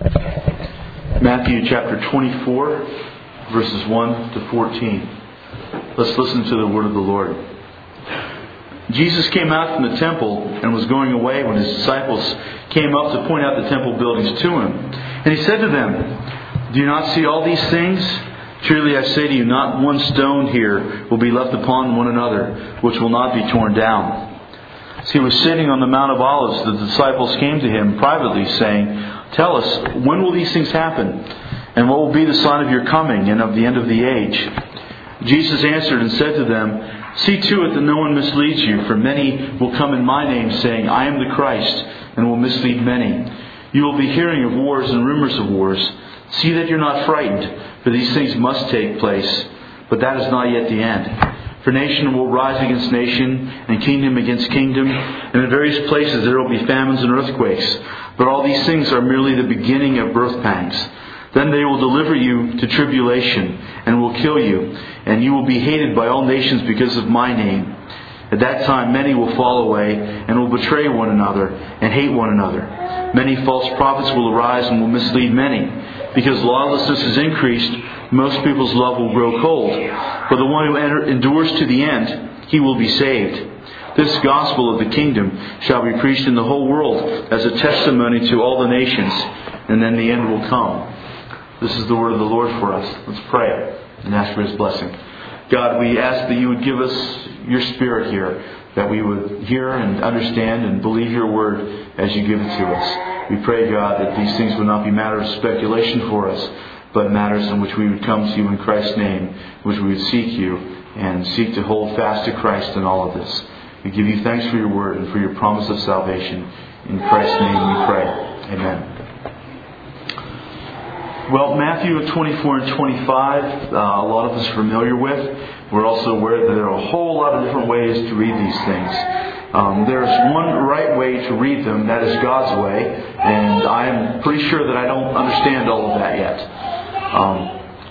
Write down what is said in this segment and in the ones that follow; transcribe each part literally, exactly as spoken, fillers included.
Matthew chapter twenty-four, verses one to fourteen. Let's listen to the word of the Lord. Jesus came out from the temple and was going away when his disciples came up to point out the temple buildings to him. And he said to them, "Do you not see all these things? Truly I say to you, not one stone here will be left upon one another, which will not be torn down." As he was sitting on the Mount of Olives, the disciples came to him privately, saying, "Tell us, when will these things happen? And what will be the sign of your coming and of the end of the age?" Jesus answered and said to them, "See to it that no one misleads you, for many will come in my name, saying, 'I am the Christ,' and will mislead many. You will be hearing of wars and rumors of wars. See that you're not frightened, for these things must take place, but that is not yet the end. For nation will rise against nation, and kingdom against kingdom, and in various places there will be famines and earthquakes. But all these things are merely the beginning of birth pangs. Then they will deliver you to tribulation, and will kill you, and you will be hated by all nations because of my name. At that time many will fall away, and will betray one another, and hate one another. Many false prophets will arise and will mislead many. Because lawlessness is increased, most people's love will grow cold. But the one who enter, endures to the end, he will be saved. This gospel of the kingdom shall be preached in the whole world as a testimony to all the nations, and then the end will come." This is the word of the Lord for us. Let's pray and ask for His blessing. God, we ask that you would give us your Spirit here, that we would hear and understand and believe your word as you give it to us. We pray, God, that these things would not be matters of speculation for us, but matters in which we would come to you in Christ's name, in which we would seek you and seek to hold fast to Christ in all of this. We give you thanks for your word and for your promise of salvation. In Christ's name we pray. Amen. Well, Matthew twenty-four and twenty-five, uh, a lot of us are familiar with. We're also aware that there are a whole lot of different ways to read these things. Um, there's one right way to read them, that is God's way, and I'm pretty sure that I don't understand all of that yet. Um,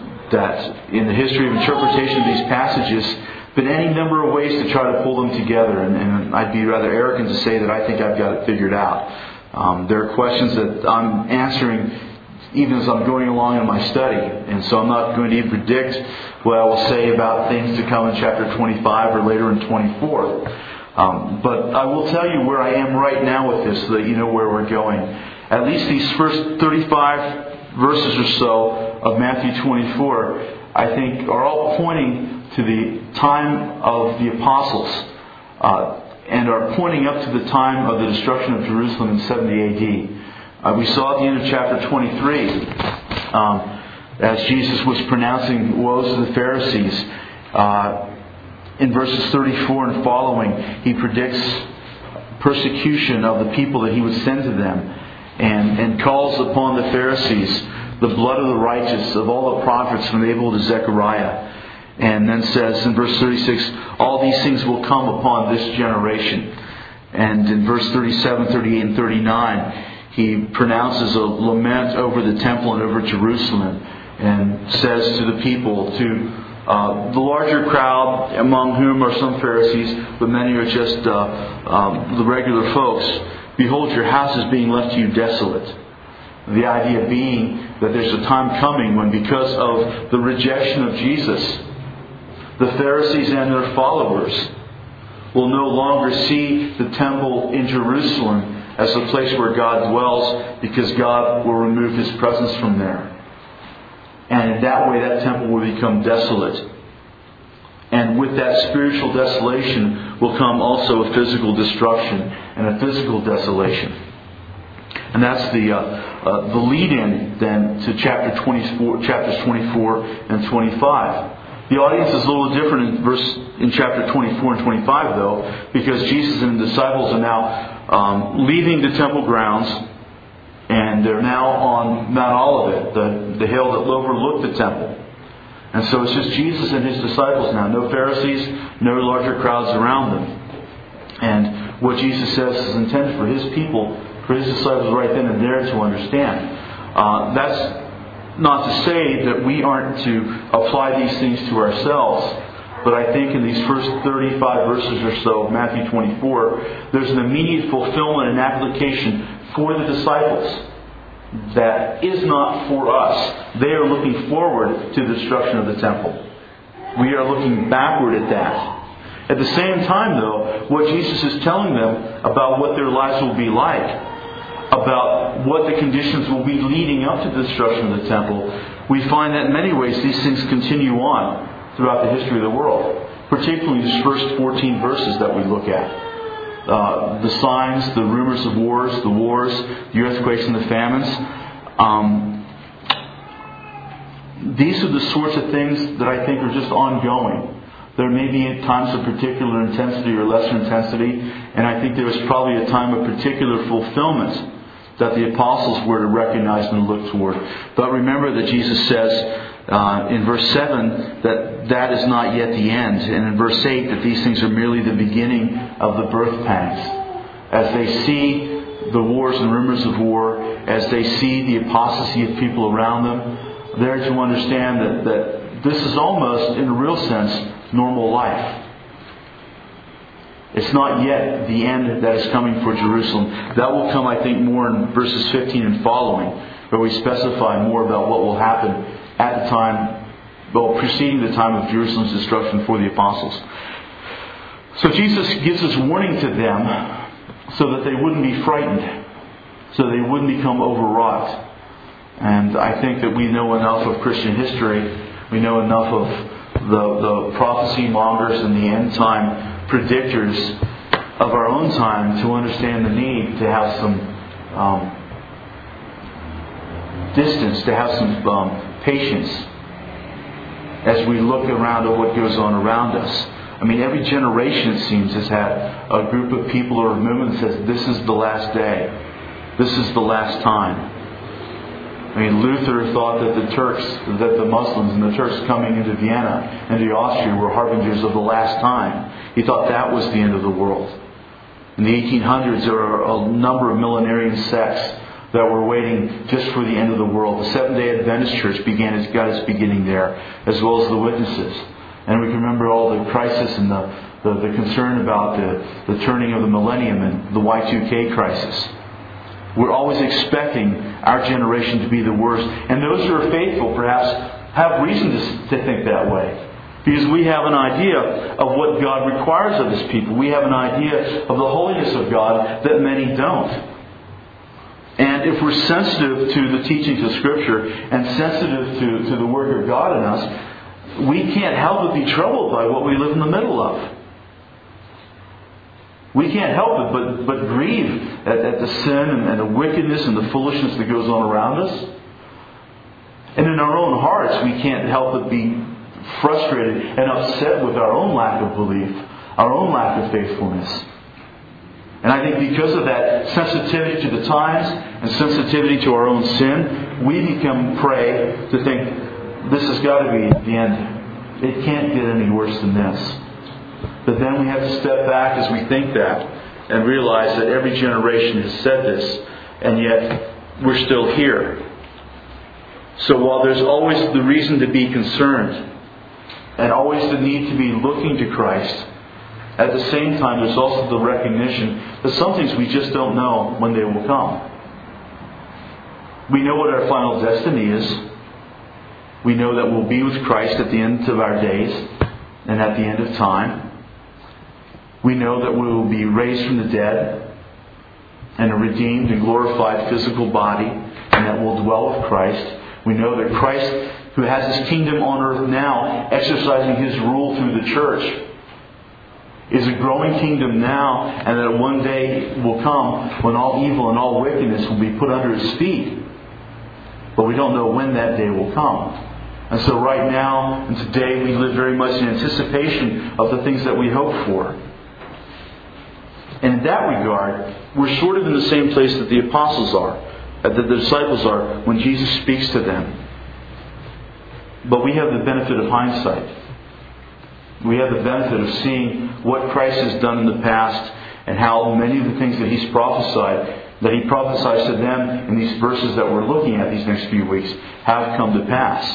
that in the history of interpretation of these passages, been any number of ways to try to pull them together, and, and I'd be rather arrogant to say that I think I've got it figured out. Um, there are questions that I'm answering even as I'm going along in my study, and so I'm not going to even predict what I will say about things to come in chapter twenty-five or later in twenty-four. Um, but I will tell you where I am right now with this, so that you know where we're going. At least these first thirty-five verses or so of Matthew twenty-four, I think, are all pointing to the time of the apostles, uh, and are pointing up to the time of the destruction of Jerusalem in seventy A D. Uh, we saw at the end of chapter twenty-three, um, as Jesus was pronouncing woes to the Pharisees, uh, in verses thirty-four and following, he predicts persecution of the people that he would send to them, and, and calls upon the Pharisees the blood of the righteous, of all the prophets from Abel to Zechariah. And then says in verse thirty-six, all these things will come upon this generation. And in verse thirty-seven, thirty-eight, and thirty-nine, he pronounces a lament over the temple and over Jerusalem, and says to the people, to uh, the larger crowd, among whom are some Pharisees, but many are just uh, um, the regular folks, "Behold, your house is being left to you desolate." The idea being that there's a time coming when, because of the rejection of Jesus, the Pharisees and their followers will no longer see the temple in Jerusalem as the place where God dwells, because God will remove His presence from there. And in that way, that temple will become desolate. And with that spiritual desolation will come also a physical destruction and a physical desolation. And that's the uh, uh, the lead-in then to chapter twenty-four, chapters twenty-four and twenty-five. The audience is a little different in verse in chapter twenty-four and twenty-five, though, because Jesus and the disciples are now um, leaving the temple grounds, and they're now on Mount Olivet, the, the hill that overlooked the temple. And so it's just Jesus and His disciples now. No Pharisees, no larger crowds around them. And what Jesus says is intended for His people, for His disciples right then and there to understand. Uh, that's not to say that we aren't to apply these things to ourselves, but I think in these first thirty-five verses or so of Matthew twenty-four, there's an immediate fulfillment and application for the disciples. that is not for us. They are looking forward to the destruction of the temple. We are looking backward at that. At the same time, though, what Jesus is telling them about what their lives will be like, about what the conditions will be leading up to the destruction of the temple, we find that in many ways these things continue on throughout the history of the world. Particularly these first fourteen verses that we look at. Uh, the signs, the rumors of wars, the wars, the earthquakes and the famines. Um, these are the sorts of things that I think are just ongoing. There may be times of particular intensity or lesser intensity, and I think there was probably a time of particular fulfillment that the apostles were to recognize and look toward. But remember that Jesus says uh, in verse seven that that is not yet the end, and in verse eight that these things are merely the beginning of the birth pangs. As they see the wars and rumors of war, as they see the apostasy of people around them, they're to understand that, that this is almost, in a real sense, normal life. It's not yet the end that is coming for Jerusalem. That will come, I think, more in verses fifteen and following, where we specify more about what will happen at the time, well, preceding the time of Jerusalem's destruction for the apostles. So Jesus gives this warning to them so that they wouldn't be frightened, so they wouldn't become overwrought. And I think that we know enough of Christian history, we know enough of the, the prophecy mongers and the end time predictors of our own time to understand the need to have some um, distance, to have some um, patience as we look around at what goes on around us. I mean, every generation, it seems, has had a group of people or a movement that says, this is the last day. This is the last time. I mean, Luther thought that the Turks, that the Muslims and the Turks coming into Vienna and into Austria were harbingers of the last time. He thought that was the end of the world. In the eighteen hundreds, there were a number of millenarian sects that were waiting just for the end of the world. The Seventh-day Adventist Church began its, got its beginning there, as well as the Witnesses. And we can remember all the crisis and the, the, the concern about the, the turning of the millennium and the Y two K crisis. We're always expecting our generation to be the worst. And those who are faithful perhaps have reason to, to think that way. Because we have an idea of what God requires of His people. We have an idea of the holiness of God that many don't. And if we're sensitive to the teachings of Scripture and sensitive to, to the work of God in us, we can't help but be troubled by what we live in the middle of. We can't help it but, but grieve at, at the sin and, and the wickedness and the foolishness that goes on around us. And in our own hearts, we can't help but be frustrated and upset with our own lack of belief, our own lack of faithfulness. And I think because of that sensitivity to the times and sensitivity to our own sin, we become prey to think, this has got to be the end. It can't get any worse than this. But then we have to step back as we think that and realize that every generation has said this, and yet we're still here. So while there's always the reason to be concerned and always the need to be looking to Christ, at the same time there's also the recognition that some things we just don't know when they will come. We know what our final destiny is. We know that we'll be with Christ at the end of our days and at the end of time. We know that we will be raised from the dead and a redeemed and glorified physical body, and that we'll dwell with Christ. We know that Christ, who has His kingdom on earth now, exercising His rule through the church, is a growing kingdom now, and that one day will come when all evil and all wickedness will be put under His feet. But we don't know when that day will come. And so right now and today we live very much in anticipation of the things that we hope for. And in that regard, we're sort of in the same place that the apostles are, that the disciples are, when Jesus speaks to them. But we have the benefit of hindsight. We have the benefit of seeing what Christ has done in the past and how many of the things that He's prophesied, that He prophesies to them in these verses that we're looking at these next few weeks, have come to pass.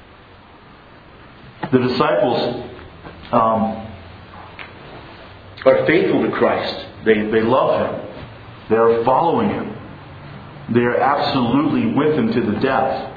The disciples um, are faithful to Christ. They, they love Him. They are following Him. They are absolutely with Him to the death.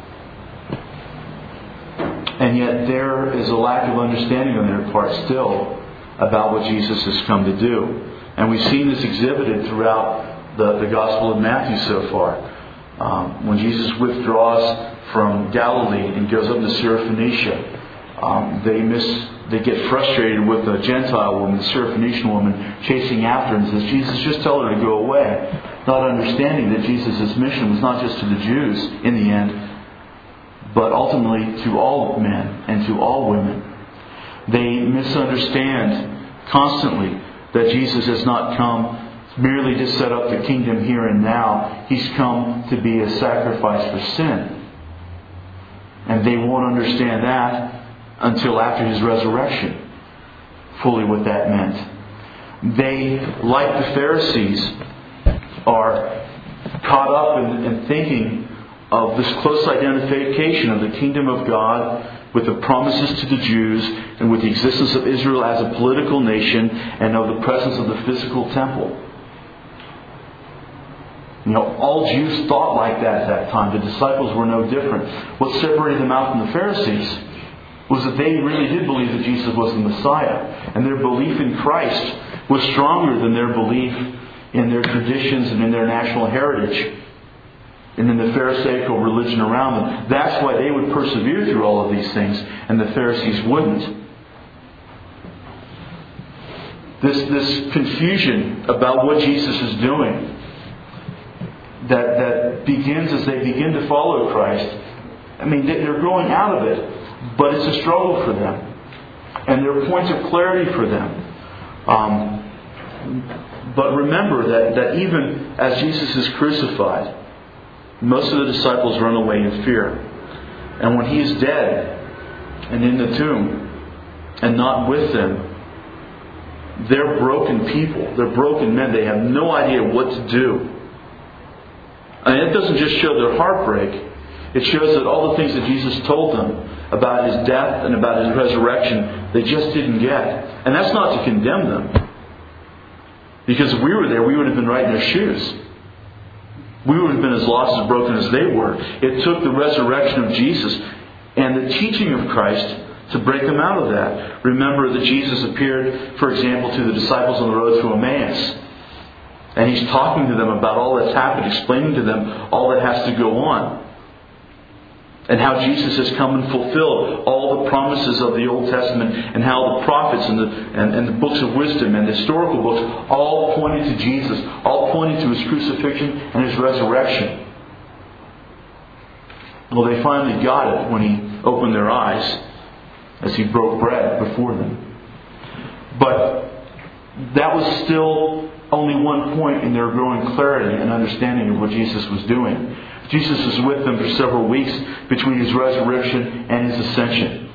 And yet there is a lack of understanding on their part still about what Jesus has come to do. And we've seen this exhibited throughout the, the Gospel of Matthew so far. Um, when Jesus withdraws from Galilee and goes up to Syrophoenicia, um, they miss, they get frustrated with the Gentile woman, the Syrophoenician woman, chasing after her and says, Jesus, just tell her to go away. Not understanding that Jesus' mission was not just to the Jews in the end, but ultimately to all men and to all women. They misunderstand constantly that Jesus has not come merely to set up the kingdom here and now. He's come to be a sacrifice for sin. And they won't understand that until after His resurrection, fully what that meant. They, like the Pharisees, are caught up in, in thinking of this close identification of the kingdom of God with the promises to the Jews and with the existence of Israel as a political nation and of the presence of the physical temple. You know, all Jews thought like that at that time. The disciples were no different. What separated them out from the Pharisees was that they really did believe that Jesus was the Messiah. And their belief in Christ was stronger than their belief in their traditions and in their national heritage and in the Pharisaical religion around them. That's why they would persevere through all of these things, and the Pharisees wouldn't. This, this confusion about what Jesus is doing that, that begins as they begin to follow Christ. I mean, they're growing out of it, but it's a struggle for them. And there are points of clarity for them. Um, but remember that, that even as Jesus is crucified, most of the disciples run away in fear. And when He is dead and in the tomb and not with them, they're broken people. They're broken men. They have no idea what to do. And it doesn't just show their heartbreak. It shows that all the things that Jesus told them about His death and about His resurrection, they just didn't get. And that's not to condemn them. Because if we were there, we would have been right in their shoes. We would have been as lost and broken as they were. It took the resurrection of Jesus and the teaching of Christ to break them out of that. Remember that Jesus appeared, for example, to the disciples on the road to Emmaus. And He's talking to them about all that's happened, explaining to them all that has to go on. And how Jesus has come and fulfilled all the promises of the Old Testament, and how the prophets and the, and, and the books of wisdom and the historical books all pointed to Jesus, all pointed to His crucifixion and His resurrection. Well, they finally got it when He opened their eyes as He broke bread before them. But that was still only one point in their growing clarity and understanding of what Jesus was doing. Jesus was with them for several weeks between His resurrection and His ascension.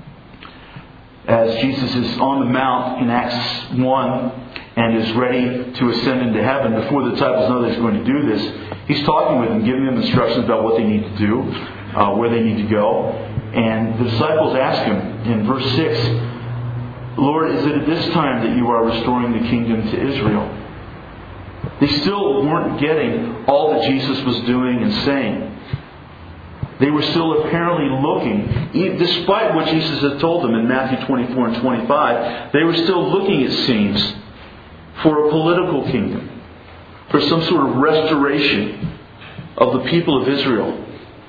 As Jesus is on the mount in Acts one and is ready to ascend into heaven, before the disciples know that He's going to do this, He's talking with them, giving them instructions about what they need to do, uh, where they need to go. And the disciples ask Him in verse six, Lord, is it at this time that You are restoring the kingdom to Israel? They still weren't getting all that Jesus was doing and saying. They were still apparently looking, despite what Jesus had told them in Matthew twenty-four and twenty-five, they were still looking, it seems, for a political kingdom, for some sort of restoration of the people of Israel.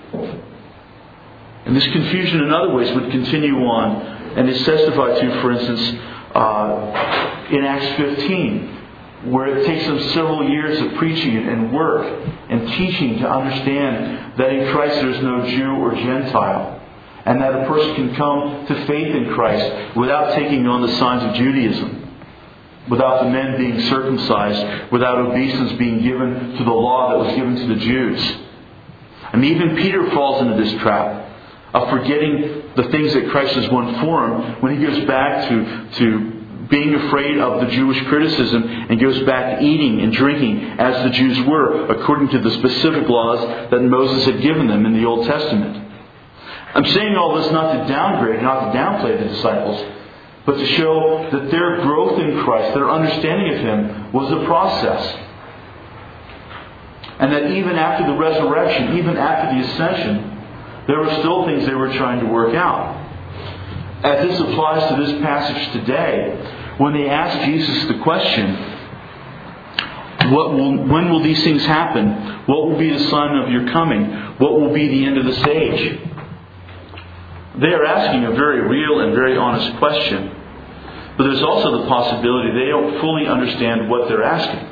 And this confusion in other ways would continue on, and is testified to, for instance, uh, in Acts fifteen. Where it takes them several years of preaching and work and teaching to understand that in Christ there is no Jew or Gentile, and that a person can come to faith in Christ without taking on the signs of Judaism, without the men being circumcised, without obeisance being given to the law that was given to the Jews. I mean, even Peter falls into this trap of forgetting the things that Christ has won for him when he goes back to to being afraid of the Jewish criticism and goes back to eating and drinking as the Jews were, according to the specific laws that Moses had given them in the Old Testament. I'm saying all this not to downgrade, not to downplay the disciples, but to show that their growth in Christ, their understanding of Him, was a process. And that even after the resurrection, even after the ascension, there were still things they were trying to work out. As this applies to this passage today, when they ask Jesus the question, what will, when will these things happen? What will be the sign of your coming? What will be the end of this age? They are asking a very real and very honest question. But there's also the possibility they don't fully understand what they're asking.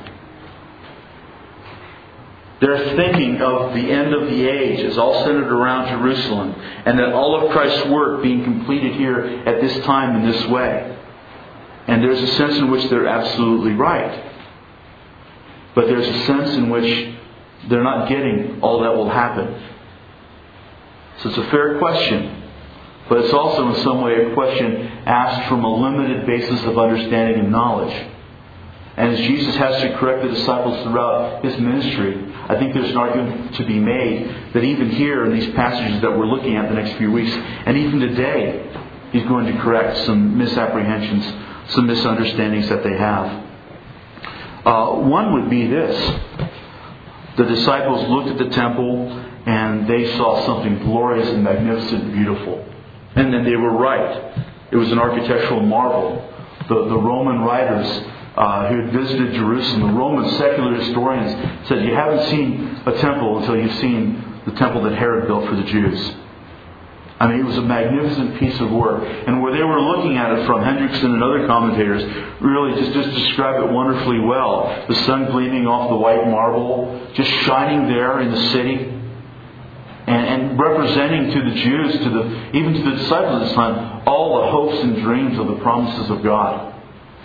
They're thinking of the end of the age as all centered around Jerusalem, and that all of Christ's work being completed here at this time in this way. And there's a sense in which they're absolutely right. But there's a sense in which they're not getting all that will happen. So it's a fair question. But it's also in some way a question asked from a limited basis of understanding and knowledge. And as Jesus has to correct the disciples throughout His ministry, I think there's an argument to be made that even here in these passages that we're looking at the next few weeks, and even today, He's going to correct some misapprehensions, some misunderstandings that they have. Uh, one would be this. The disciples looked at the temple and they saw something glorious and magnificent and beautiful. And then they were right. It was an architectural marvel. The, the Roman writers uh, who had visited Jerusalem, the Roman secular historians, said you haven't seen a temple until you've seen the temple that Herod built for the Jews. I mean, it was a magnificent piece of work. And where they were looking at it from, Hendrickson and other commentators really just, just describe it wonderfully well. The sun gleaming off the white marble, just shining there in the city. And, and representing to the Jews, to the even to the disciples at this time, all the hopes and dreams of the promises of God.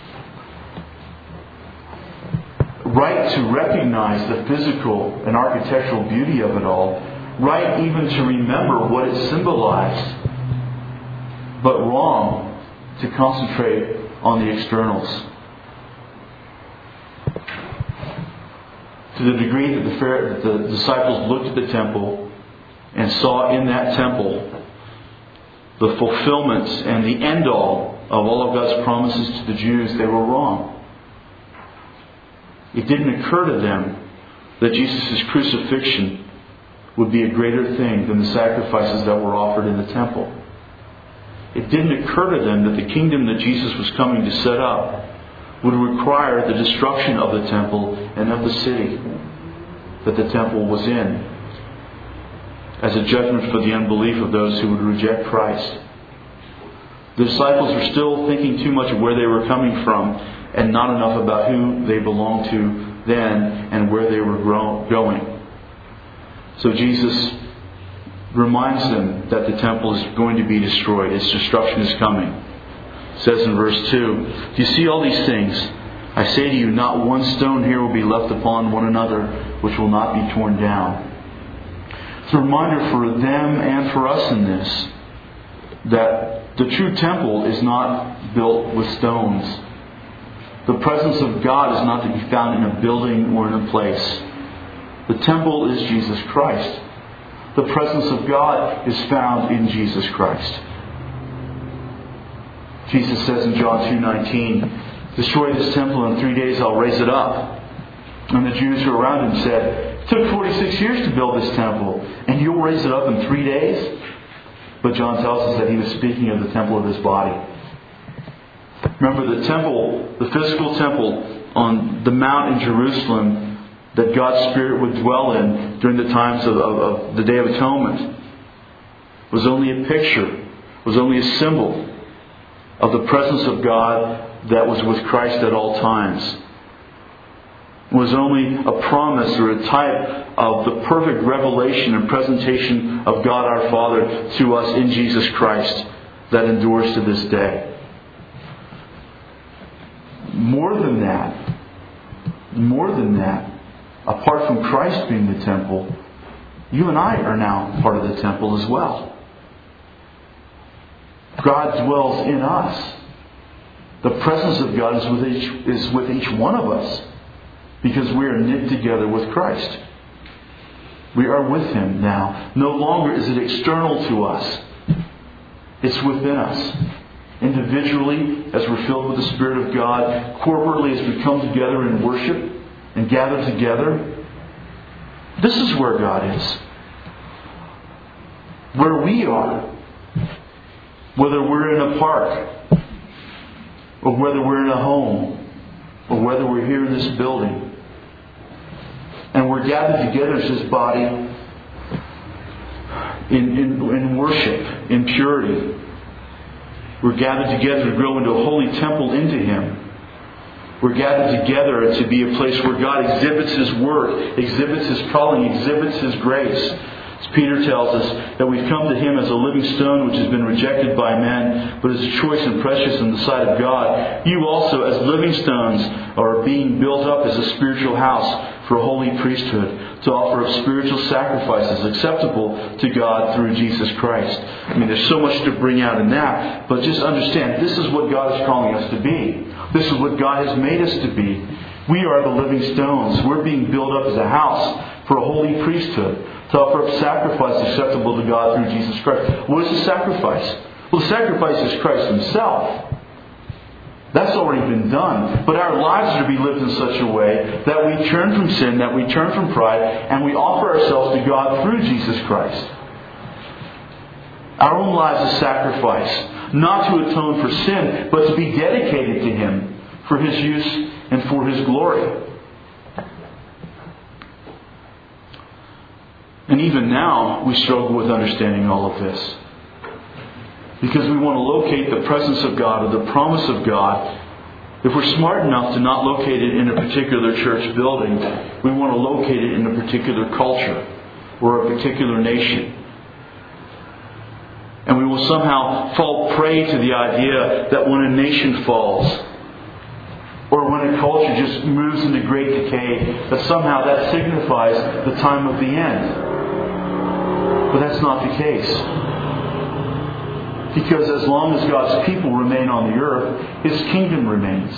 Right to recognize the physical and architectural beauty of it all. Right even to remember what it symbolized. But wrong to concentrate on the externals. To the degree that the, the disciples looked at the temple and saw in that temple the fulfillment and the end-all of all of God's promises to the Jews, they were wrong. It didn't occur to them that Jesus' crucifixion would be a greater thing than the sacrifices that were offered in the temple. It didn't occur to them that the kingdom that Jesus was coming to set up would require the destruction of the temple and of the city that the temple was in, as a judgment for the unbelief of those who would reject Christ. The disciples were still thinking too much of where they were coming from and not enough about who they belonged to then and where they were going. So Jesus reminds them that the temple is going to be destroyed. Its destruction is coming. It says in verse two, "Do you see all these things? I say to you, not one stone here will be left upon one another which will not be torn down." It's a reminder for them and for us in this that the true temple is not built with stones. The presence of God is not to be found in a building or in a place. The temple is Jesus Christ. The presence of God is found in Jesus Christ. Jesus says in John two nineteen, "Destroy this temple, and in three days I'll raise it up." And the Jews who were around him said, "It took forty-six years to build this temple, and you'll raise it up in three days?" But John tells us that he was speaking of the temple of his body. Remember, the temple, the physical temple on the mount in Jerusalem that God's Spirit would dwell in during the times of, of, of the Day of Atonement was only a picture, was only a symbol of the presence of God that was with Christ at all times. It was only a promise or a type of the perfect revelation and presentation of God our Father to us in Jesus Christ that endures to this day. More than that, more than that, apart from Christ being the temple, you and I are now part of the temple as well. God dwells in us. The presence of God is with each, is with each one of us because we are knit together with Christ. We are with Him now. No longer is it external to us. It's within us. Individually, as we're filled with the Spirit of God, corporately as we come together in worship and gather together, This is where God is. Where we are. Whether we're in a park, or whether we're in a home, or whether we're here in this building, and we're gathered together as His body in, in, in worship, in purity. We're gathered together to grow into a holy temple into Him. We're gathered together to be a place where God exhibits His Word, exhibits His calling, exhibits His grace. As Peter tells us that we've come to Him as a living stone which has been rejected by men, but is choice and precious in the sight of God. You also, as living stones, are being built up as a spiritual house for a holy priesthood, to offer up spiritual sacrifices acceptable to God through Jesus Christ. I mean, there's so much to bring out in that, but just understand, this is what God is calling us to be. This is what God has made us to be. We are the living stones. We're being built up as a house for a holy priesthood, to offer up sacrifice acceptable to God through Jesus Christ. What is the sacrifice? Well, the sacrifice is Christ Himself. That's already been done. But our lives are to be lived in such a way that we turn from sin, that we turn from pride, and we offer ourselves to God through Jesus Christ. Our own lives is sacrifice, not to atone for sin, but to be dedicated to Him for His use and for His glory. And even now, we struggle with understanding all of this. Because we want to locate the presence of God or the promise of God. If we're smart enough to not locate it in a particular church building, we want to locate it in a particular culture or a particular nation. And we will somehow fall prey to the idea that when a nation falls, or when a culture just moves into great decay, that somehow that signifies the time of the end. But that's not the case. Because as long as God's people remain on the earth, His kingdom remains.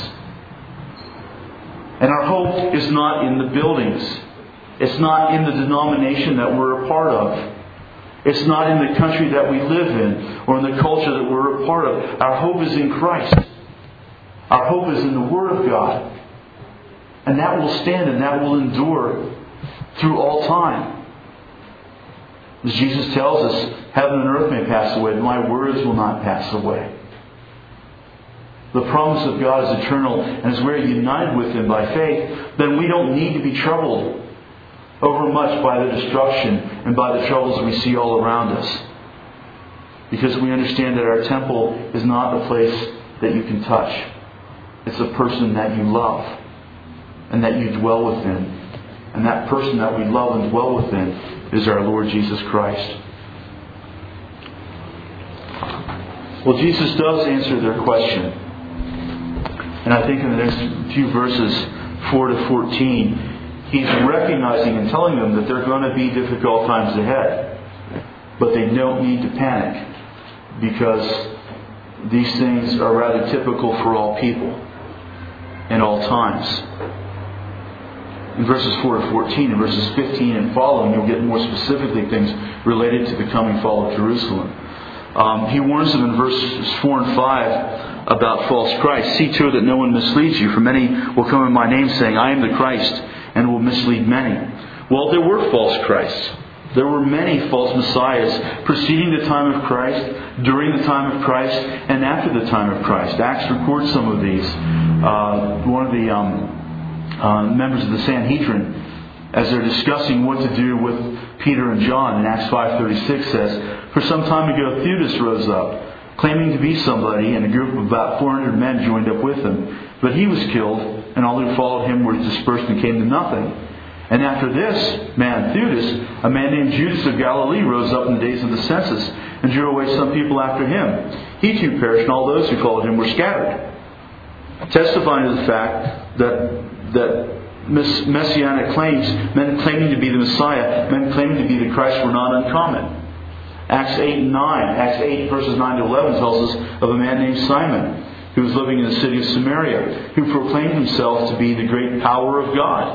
And our hope is not in the buildings. It's not in the denomination that we're a part of. It's not in the country that we live in or in the culture that we're a part of. Our hope is in Christ. Our hope is in the Word of God. And that will stand and that will endure through all time. As Jesus tells us, heaven and earth may pass away, but my words will not pass away. The promise of God is eternal, and as we're united with Him by faith, then we don't need to be troubled overmuch by the destruction and by the troubles we see all around us. Because we understand that our temple is not a place that you can touch. It's a person that you love and that you dwell within. And that person that we love and dwell within is our Lord Jesus Christ. Well, Jesus does answer their question. And I think in the next few verses, four to fourteen, He's recognizing and telling them that there are going to be difficult times ahead. But they don't need to panic, because these things are rather typical for all people in all times. In verses four to fourteen, in verses fifteen and following, you'll get more specifically things related to the coming fall of Jerusalem. Um, he warns them in verses four and five about false Christ. See to it that no one misleads you, for many will come in my name saying, I am the Christ, and will mislead many. Well, there were false Christs. There were many false messiahs preceding the time of Christ, during the time of Christ, and after the time of Christ. Acts records some of these. Uh, one of the um, uh, members of the Sanhedrin, as they're discussing what to do with Peter and John, in Acts five thirty-six says, for some time ago Theudas rose up, claiming to be somebody, and a group of about four hundred men joined up with him. But he was killed, and all who followed him were dispersed and came to nothing. And after this man, Theudas, a man named Judas of Galilee rose up in the days of the census, and drew away some people after him. He too perished, and all those who followed him were scattered. Testifying to the fact that that messianic claims, men claiming to be the Messiah, men claiming to be the Christ, were not uncommon. Acts eight and nine, Acts eight verses nine to eleven tells us of a man named Simon, who was living in the city of Samaria, who proclaimed himself to be the great power of God.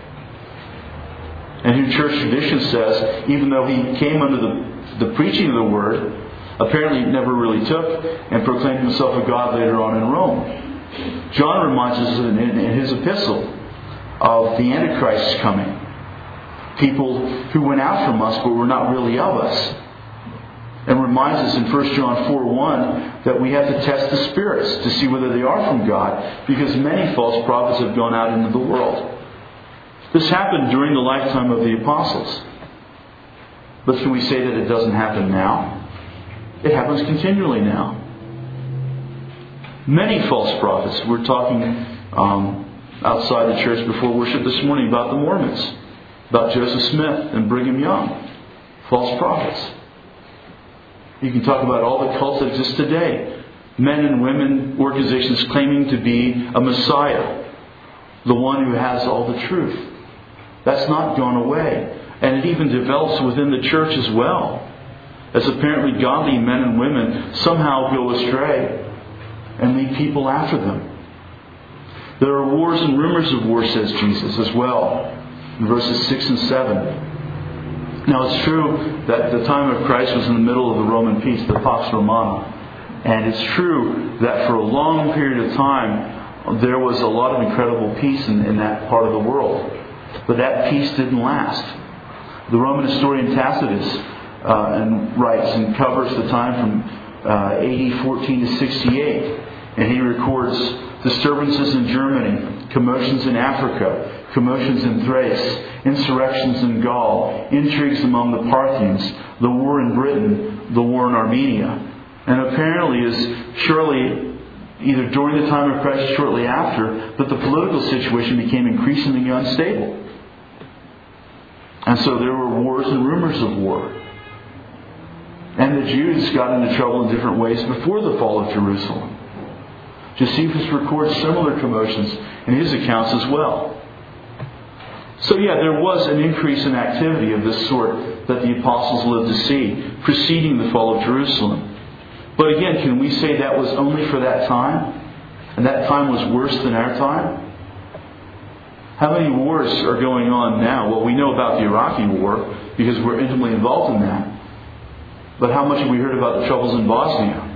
And who church tradition says, even though he came under the, the preaching of the word, apparently never really took, and proclaimed himself a god later on in Rome. John reminds us in, in, in his epistle of the Antichrist coming. People who went out from us but were not really of us. And reminds us in First John four one that we have to test the spirits to see whether they are from God, because many false prophets have gone out into the world. This happened during the lifetime of the apostles. But can we say that it doesn't happen now? It happens continually now. Many false prophets. We're talking um, outside the church before worship this morning about the Mormons, about Joseph Smith and Brigham Young. False prophets. You can talk about all the cults that exist today. Men and women organizations claiming to be a Messiah. The one who has all the truth. That's not gone away. And it even develops within the church as well. As apparently godly men and women somehow go astray and lead people after them. There are wars and rumors of war, says Jesus, as well. In verses six and seven. Now it's true that the time of Christ was in the middle of the Roman peace, the Pax Romana. And it's true that for a long period of time, there was a lot of incredible peace in, in that part of the world. But that peace didn't last. The Roman historian Tacitus uh, and writes and covers the time from uh, A D fourteen to sixty-eight. And he records disturbances in Germany, commotions in Africa, commotions in Thrace, insurrections in Gaul, intrigues among the Parthians, the war in Britain, the war in Armenia. And apparently is surely either during the time of Christ or shortly after, that the political situation became increasingly unstable. And so there were wars and rumors of war. And the Jews got into trouble in different ways before the fall of Jerusalem. Josephus records similar commotions in his accounts as well. So yeah, there was an increase in activity of this sort that the apostles lived to see, preceding the fall of Jerusalem. But again, can we say that was only for that time? And that time was worse than our time? How many wars are going on now? Well, we know about the Iraqi war because we're intimately involved in that. But how much have we heard about the troubles in Bosnia?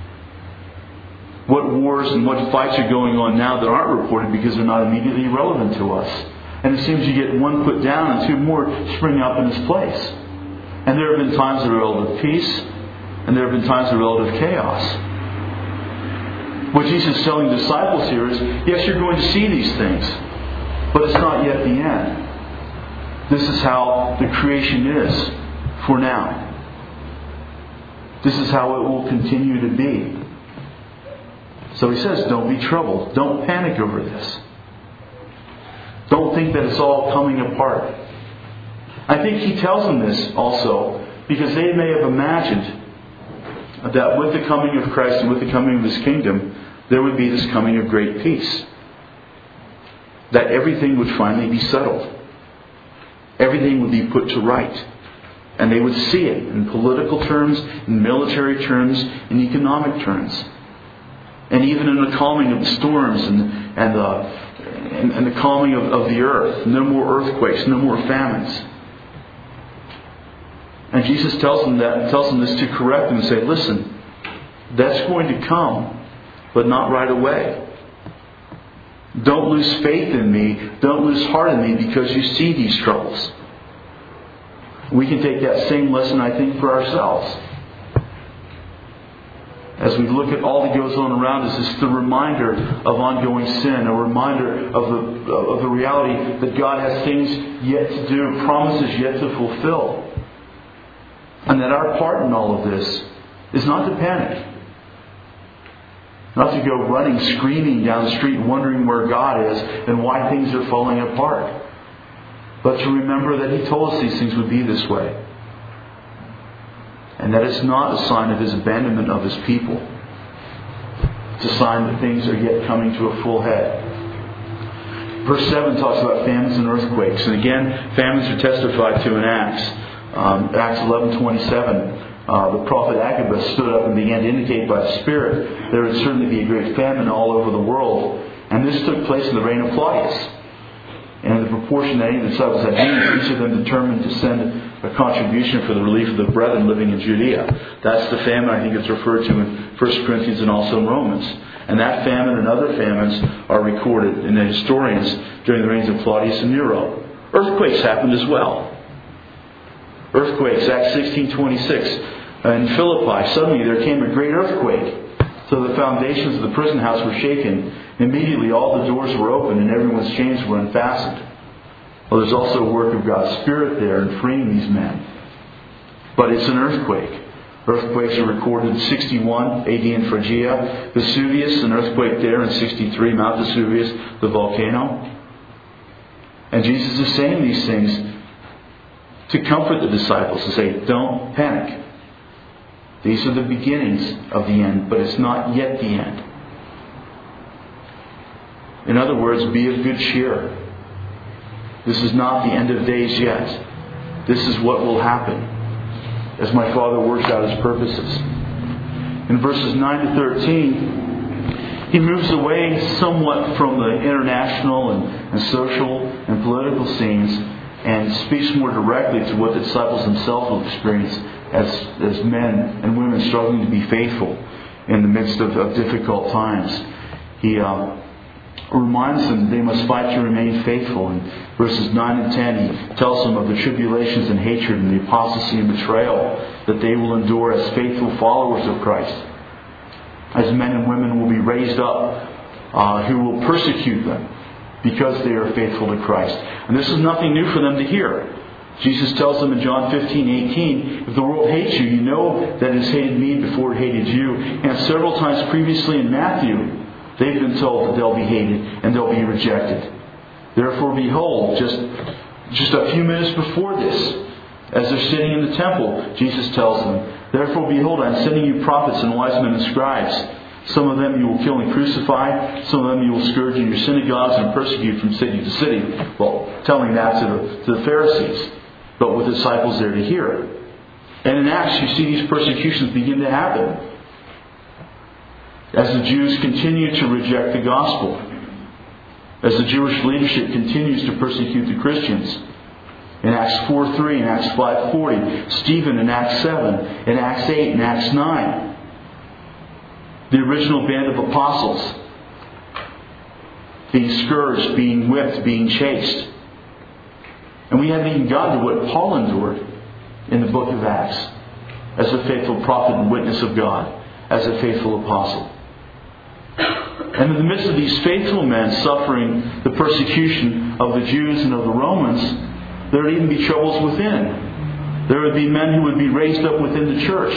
What wars and what fights are going on now that aren't reported because they're not immediately relevant to us? And it seems you get one put down and two more spring up in its place. And there have been times of relative peace, and there have been times of relative chaos. What Jesus is telling disciples here is, yes, you're going to see these things, but it's not yet the end. This is how the creation is for now. This is how it will continue to be. So he says, don't be troubled. Don't panic over this. Don't think that it's all coming apart. I think he tells them this also because they may have imagined that with the coming of Christ and with the coming of His kingdom, there would be this coming of great peace. That everything would finally be settled. Everything would be put to right. And they would see it in political terms, in military terms, in economic terms. And even in the calming of the storms and, and, the, and, and the calming of, of the earth. No more earthquakes, no more famines. And Jesus tells them that, tells them this to correct them and say, listen, that's going to come, but not right away. Don't lose faith in me. Don't lose heart in me because you see these troubles. We can take that same lesson, I think, for ourselves. As we look at all that goes on around us, it's the reminder of ongoing sin, a reminder of the of the reality that God has things yet to do, promises yet to fulfill. And that our part in all of this is not to panic. Not to go running, screaming down the street, wondering where God is and why things are falling apart. But to remember that He told us these things would be this way. And that it's not a sign of His abandonment of His people. It's a sign that things are yet coming to a full head. Verse seven talks about famines and earthquakes. And again, famines are testified to in Acts. Um, Acts eleven twenty-seven. Uh, the prophet Agabus stood up and began to indicate by the Spirit there would certainly be a great famine all over the world. And this took place in the reign of Claudius. And in the proportion that any of the disciples had needs, each of them determined to send a contribution for the relief of the brethren living in Judea. That's the famine I think it's referred to in First Corinthians and also in Romans. And that famine and other famines are recorded in the historians during the reigns of Claudius and Nero. Earthquakes happened as well. Earthquakes, Acts sixteen twenty-six. In Philippi, suddenly there came a great earthquake, so the foundations of the prison house were shaken. Immediately all the doors were opened and everyone's chains were unfastened. Well, there's also a work of God's Spirit there in freeing these men. But it's an earthquake. Earthquakes are recorded in sixty-one A D in Phrygia. Vesuvius, an earthquake there in sixty-three, Mount Vesuvius, the volcano. And Jesus is saying these things to comfort the disciples, to say, don't panic. These are the beginnings of the end, but it's not yet the end. In other words, be of good cheer. This is not the end of days yet. This is what will happen as my Father works out His purposes. In verses nine to thirteen, He moves away somewhat from the international and, and social and political scenes and speaks more directly to what the disciples themselves will experience as, as men and women struggling to be faithful in the midst of, of difficult times. He uh, reminds them they must fight to remain faithful. In verses nine and ten, he tells them of the tribulations and hatred and the apostasy and betrayal that they will endure as faithful followers of Christ. As men and women will be raised up uh, who will persecute them because they are faithful to Christ. And this is nothing new for them to hear. Jesus tells them in John fifteen eighteen, if the world hates you, you know that it has hated me before it hated you. And several times previously in Matthew, they've been told that they'll be hated and they'll be rejected. Therefore, behold, just, just a few minutes before this, as they're sitting in the temple, Jesus tells them, therefore, behold, I'm sending you prophets and wise men and scribes. Some of them you will kill and crucify. Some of them you will scourge in your synagogues and persecute from city to city. Well, telling that to the, to the Pharisees, but with disciples there to hear it. And in Acts, you see these persecutions begin to happen as the Jews continue to reject the gospel, as the Jewish leadership continues to persecute the Christians. In Acts four three, in Acts five forty, Stephen in Acts seven, in Acts eight, in Acts nine. The original band of apostles being scourged, being whipped, being chased. And we haven't even gotten to what Paul endured in the book of Acts as a faithful prophet and witness of God, as a faithful apostle. And in the midst of these faithful men suffering the persecution of the Jews and of the Romans, there would even be troubles within. There would be men who would be raised up within the church,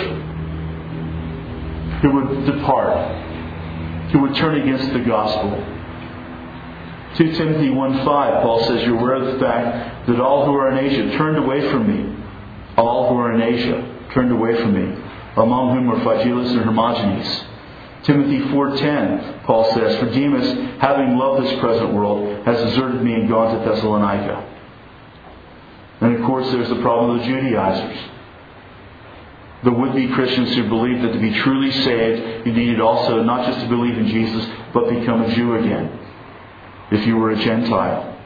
who would depart, who would turn against the gospel. Second Timothy one five, Paul says, you're aware of the fact that all who are in Asia turned away from me. All who are in Asia turned away from me, among whom are Phygelus and Hermogenes. Timothy four ten, Paul says, for Demas, having loved this present world, has deserted me and gone to Thessalonica. And of course there's the problem of the Judaizers. The would-be Christians who believed that to be truly saved, you needed also not just to believe in Jesus, but become a Jew again, if you were a Gentile.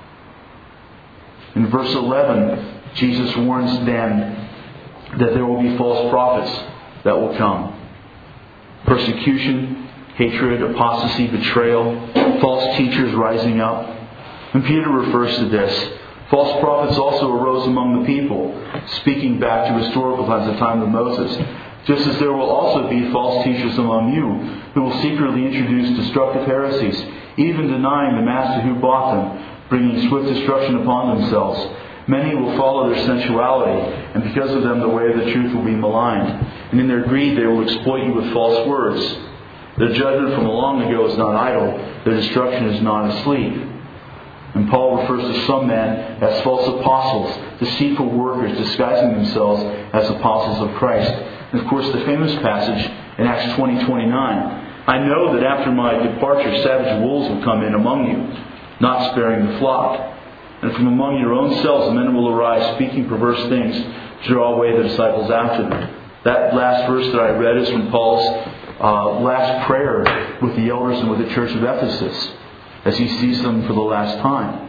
In verse eleven, Jesus warns them that there will be false prophets that will come. Persecution, hatred, apostasy, betrayal, false teachers rising up. And Peter refers to this. False prophets also arose among the people, speaking back to historical times, the time of Moses. Just as there will also be false teachers among you, who will secretly introduce destructive heresies, even denying the master who bought them, bringing swift destruction upon themselves. Many will follow their sensuality, and because of them the way of the truth will be maligned. And in their greed they will exploit you with false words. Their judgment from long ago is not idle, their destruction is not asleep. And Paul refers to some men as false apostles, deceitful workers disguising themselves as apostles of Christ. And of course the famous passage in Acts twenty twenty-nine, I know that after my departure savage wolves will come in among you, not sparing the flock. And from among your own selves men will arise, speaking perverse things, to draw away the disciples after them. That last verse that I read is from Paul's uh, last prayer with the elders and with the church of Ephesus, as he sees them for the last time.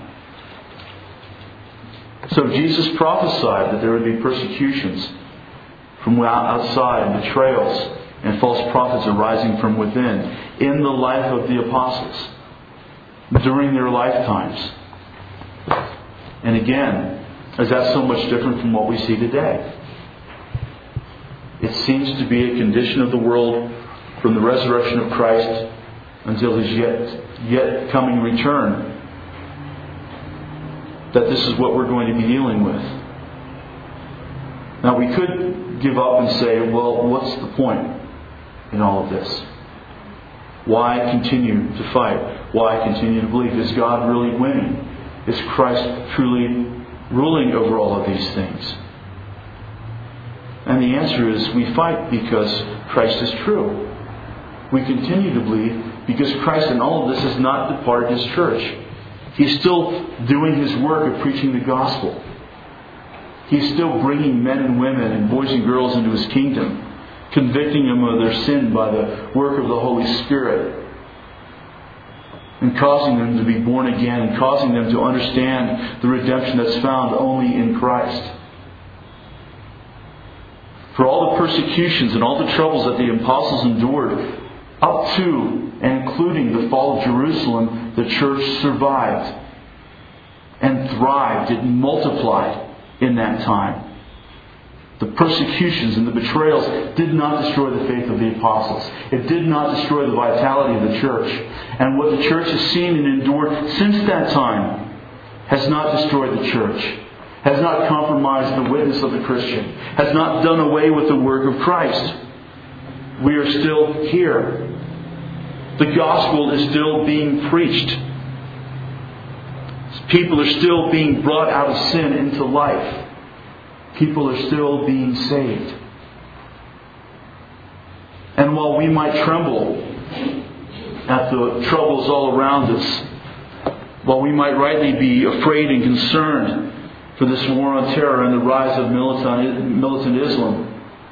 So Jesus prophesied that there would be persecutions from outside, betrayals, and false prophets arising from within in the life of the apostles during their lifetimes. And again, Is that so much different from what we see today? It seems to be a condition of the world from the resurrection of Christ until His yet, yet coming return, that this is what we're going to be dealing with. Now we could give up and say, well, what's the point in all of this? Why continue to fight? Why continue to believe? Is God really winning? Is Christ truly ruling over all of these things? And the answer is we fight because Christ is true. We continue to believe because Christ in all of this has not departed His church. He's still doing His work of preaching the gospel. He's still bringing men and women and boys and girls into His kingdom, convicting them of their sin by the work of the Holy Spirit, and causing them to be born again, and causing them to understand the redemption that's found only in Christ. For all the persecutions and all the troubles that the apostles endured, up to and including the fall of Jerusalem, the church survived and thrived. It multiplied in that time. The persecutions and the betrayals did not destroy the faith of the apostles. It did not destroy the vitality of the church. And what the church has seen and endured since that time has not destroyed the church, has not compromised the witness of the Christian, has not done away with the work of Christ. We are still here. The gospel is still being preached. People are still being brought out of sin into life. People are still being saved. And while we might tremble at the troubles all around us, while we might rightly be afraid and concerned for this war on terror and the rise of militant, militant Islam,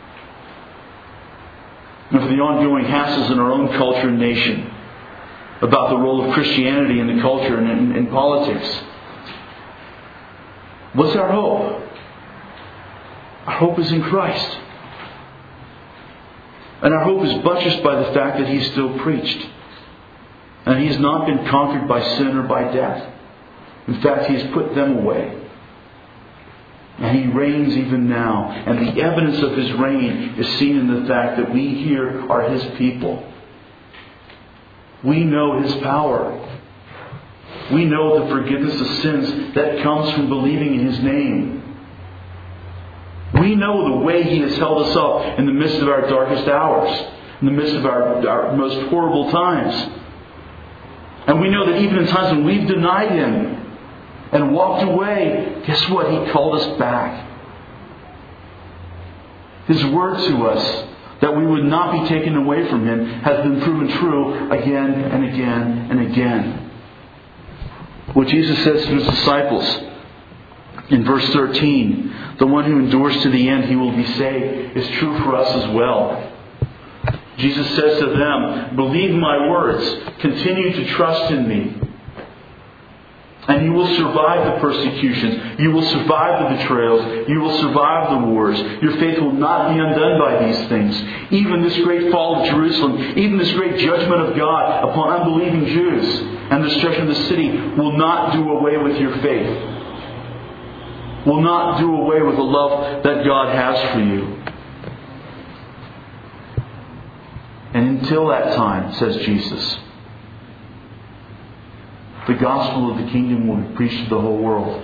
and for the ongoing hassles in our own culture and nation about the role of Christianity in the culture and in, in politics, what's our hope? Our hope is in Christ. And our hope is buttressed by the fact that He's still preached. And He has not been conquered by sin or by death. In fact, He has put them away. And He reigns even now. And the evidence of His reign is seen in the fact that we here are His people. We know His power. We know the forgiveness of sins that comes from believing in His name. We know the way He has held us up in the midst of our darkest hours, in the midst of our, our most horrible times. And we know that even in times when we've denied Him and walked away, guess what? He called us back. His word to us that we would not be taken away from Him has been proven true again and again and again. What Jesus says to His disciples in verse thirteen, the one who endures to the end, he will be saved, is true for us as well. Jesus says to them, believe my words, continue to trust in me, and you will survive the persecutions, you will survive the betrayals, you will survive the wars. Your faith will not be undone by these things. Even this great fall of Jerusalem, even this great judgment of God upon unbelieving Jews and the destruction of the city will not do away with your faith. Will not do away with the love that God has for you. And until that time, says Jesus, the gospel of the kingdom will be preached to the whole world.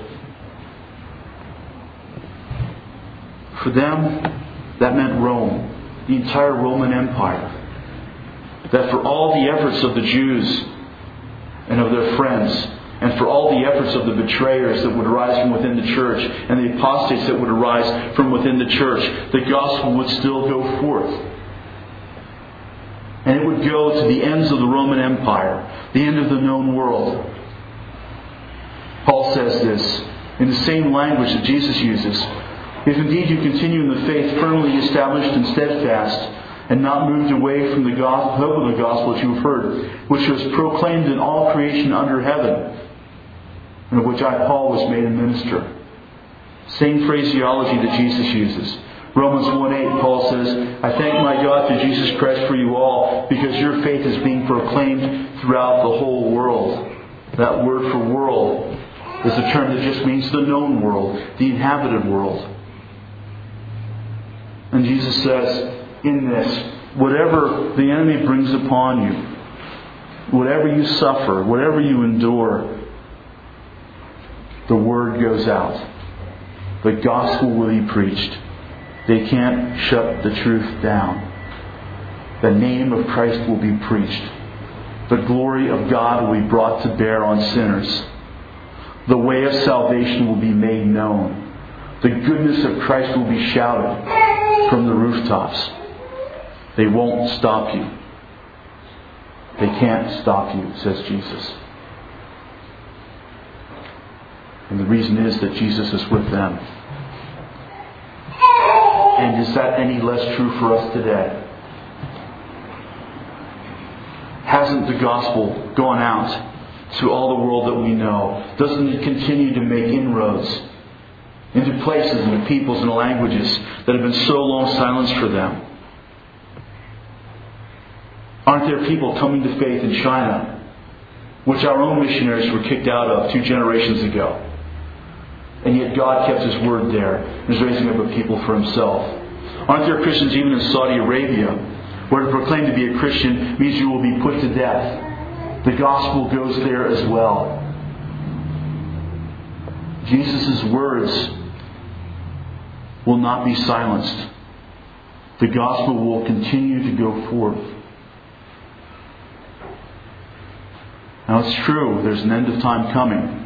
For them, that meant Rome, the entire Roman Empire. That for all the efforts of the Jews and of their friends, and for all the efforts of the betrayers that would arise from within the church, and the apostates that would arise from within the church, the gospel would still go forth. And it would go to the ends of the Roman Empire, the end of the known world. Paul says this in the same language that Jesus uses. If indeed you continue in the faith firmly established and steadfast, and not moved away from the gospel, hope of the gospel that you have heard, which was proclaimed in all creation under heaven, and of which I, Paul, was made a minister. Same phraseology that Jesus uses. Romans one eight, Paul says, I thank my God through Jesus Christ for you all, because your faith is being proclaimed throughout the whole world. That word for world is a term that just means the known world, the inhabited world. And Jesus says in this, whatever the enemy brings upon you, whatever you suffer, whatever you endure, the word goes out. The gospel will be preached. They can't shut the truth down. The name of Christ will be preached. The glory of God will be brought to bear on sinners. The way of salvation will be made known. The goodness of Christ will be shouted from the rooftops. They won't stop you. They can't stop you, says Jesus. And the reason is that Jesus is with them. And is that any less true for us today? Hasn't the gospel gone out to all the world that we know? Doesn't it continue to make inroads into places and peoples and languages that have been so long silenced for them? Aren't there people coming to faith in China, which our own missionaries were kicked out of two generations ago? And yet God kept His word there and is raising up a people for Himself. Aren't there Christians even in Saudi Arabia, where to proclaim to be a Christian means you will be put to death? The gospel goes there as well. Jesus' words will not be silenced. The gospel will continue to go forth. Now it's true, there's an end of time coming.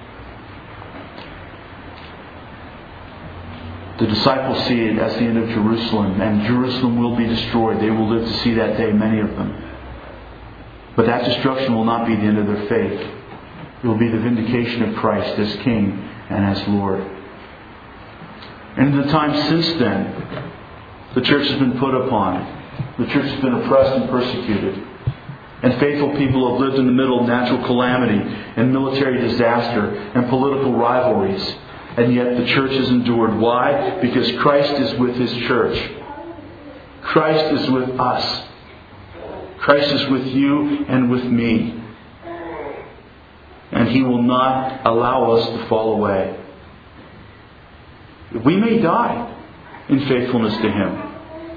The disciples see it as the end of Jerusalem, and Jerusalem will be destroyed. They will live to see that day, many of them. But that destruction will not be the end of their faith. It will be the vindication of Christ as King and as Lord. And in the time since then, the church has been put upon. The church has been oppressed and persecuted. And faithful people have lived in the middle of natural calamity and military disaster and political rivalries. And yet the church has endured. Why? Because Christ is with His church. Christ is with us. Christ is with you and with me. And He will not allow us to fall away. We may die in faithfulness to Him.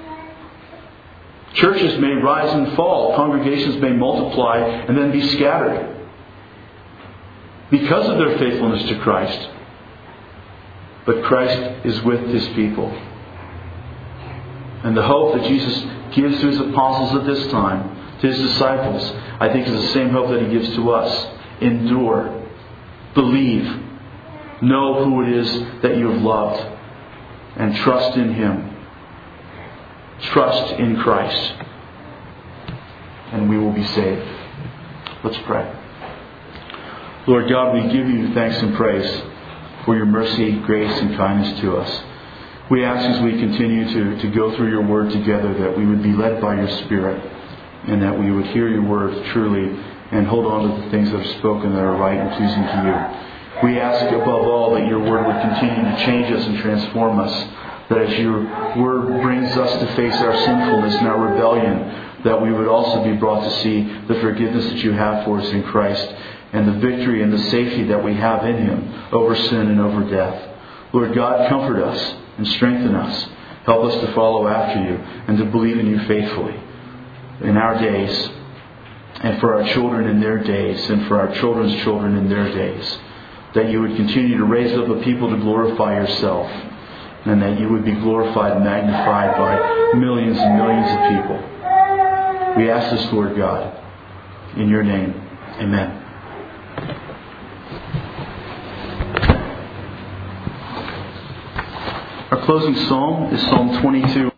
Churches may rise and fall. Congregations may multiply and then be scattered because of their faithfulness to Christ. But Christ is with His people. And the hope that Jesus gives to His apostles at this time, to His disciples, I think is the same hope that He gives to us. Endure. Believe. Know who it is that you have loved. And trust in Him. Trust in Christ. And we will be saved. Let's pray. Lord God, we give You thanks and praise for Your mercy, grace, and kindness to us. We ask as we continue to, to go through Your Word together that we would be led by Your Spirit and that we would hear Your Word truly and hold on to the things that are spoken that are right and pleasing to You. We ask above all that Your Word would continue to change us and transform us, that as Your Word brings us to face our sinfulness and our rebellion, that we would also be brought to see the forgiveness that You have for us in Christ and the victory and the safety that we have in Him over sin and over death. Lord God, comfort us and strengthen us. Help us to follow after You and to believe in You faithfully in our days and for our children in their days and for our children's children in their days. That You would continue to raise up a people to glorify Yourself and that You would be glorified and magnified by millions and millions of people. We ask this, Lord God, in Your name. Amen. Our closing psalm is Psalm twenty-two.